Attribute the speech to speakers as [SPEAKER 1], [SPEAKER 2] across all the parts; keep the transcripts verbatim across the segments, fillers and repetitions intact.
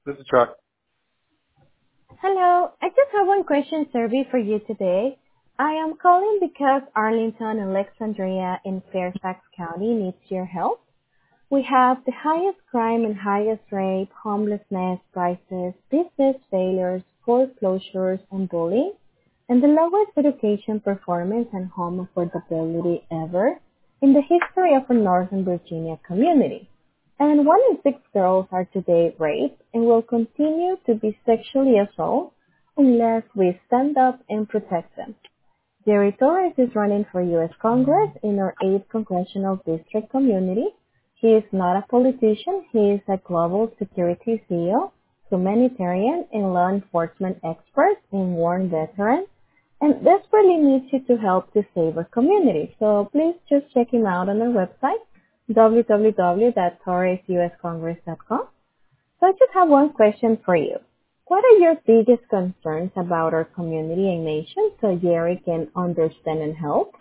[SPEAKER 1] This is Chuck.
[SPEAKER 2] Hello, I just have one question survey for you today. I am calling because Arlington and Alexandria in Fairfax County needs your help. We have the highest crime and highest rate, homelessness, prices, business failures, foreclosures, and bullying, and the lowest education performance and home affordability ever in the history of a Northern Virginia community. And one in six girls are today raped and will continue to be sexually assaulted unless we stand up and protect them. Jerry Torres is running for U S Congress in our eighth Congressional District community. He is not a politician. He is a global security C E O, humanitarian and law enforcement expert and war veteran, and desperately needs you to help to save our community. So please just check him out on our website, w w w dot torres u s congress dot com. So I just have one question for you. What are your biggest concerns about our community and nation so Jerry can understand and help?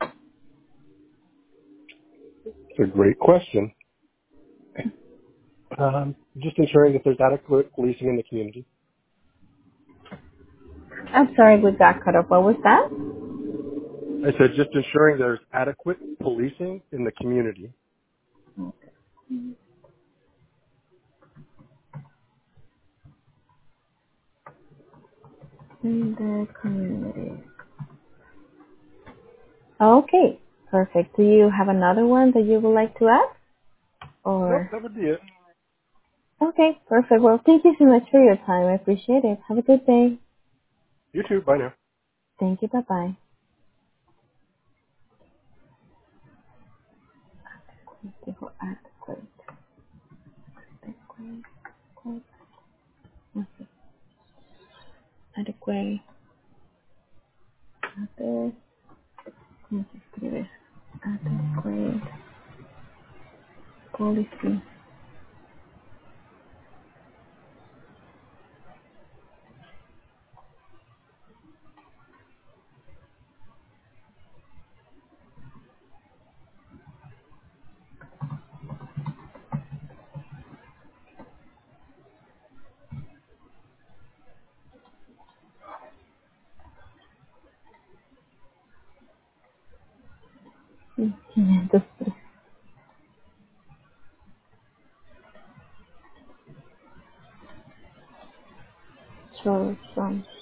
[SPEAKER 1] It's a great question. Um, just ensuring that there's adequate policing in the community.
[SPEAKER 2] I'm sorry, we got cut off. What was that?
[SPEAKER 1] I said just ensuring there's adequate policing in the community.
[SPEAKER 2] In the community. Okay, perfect. Do you have another one that you would like to ask?
[SPEAKER 1] Nope,
[SPEAKER 2] Or
[SPEAKER 1] that would be it.
[SPEAKER 2] okay, perfect. Well, thank you so much for your time. I appreciate it. Have a good day.
[SPEAKER 1] You too. Bye now.
[SPEAKER 2] Thank you. Bye bye. Dijo adequate. Adequate. Adequate. Adequate. ¿Cómo se escribe? Adequate policy. quinientos tres. Short,